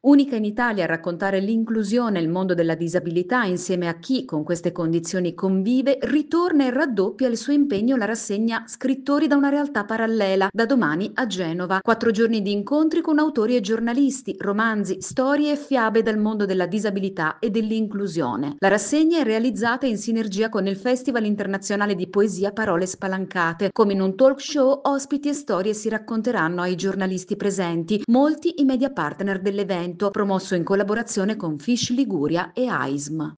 Unica in Italia a raccontare l'inclusione e il mondo della disabilità insieme a chi con queste condizioni convive, ritorna e raddoppia il suo impegno la rassegna Scrittori da una realtà parallela, da domani a Genova. 4 giorni di incontri con autori e giornalisti, romanzi, storie e fiabe dal mondo della disabilità e dell'inclusione. La rassegna è realizzata in sinergia con il Festival internazionale di poesia Parole Spalancate. Come in un talk show, ospiti e storie si racconteranno ai giornalisti presenti, molti i media partner dell'evento, promosso in collaborazione con Fish Liguria e AISM.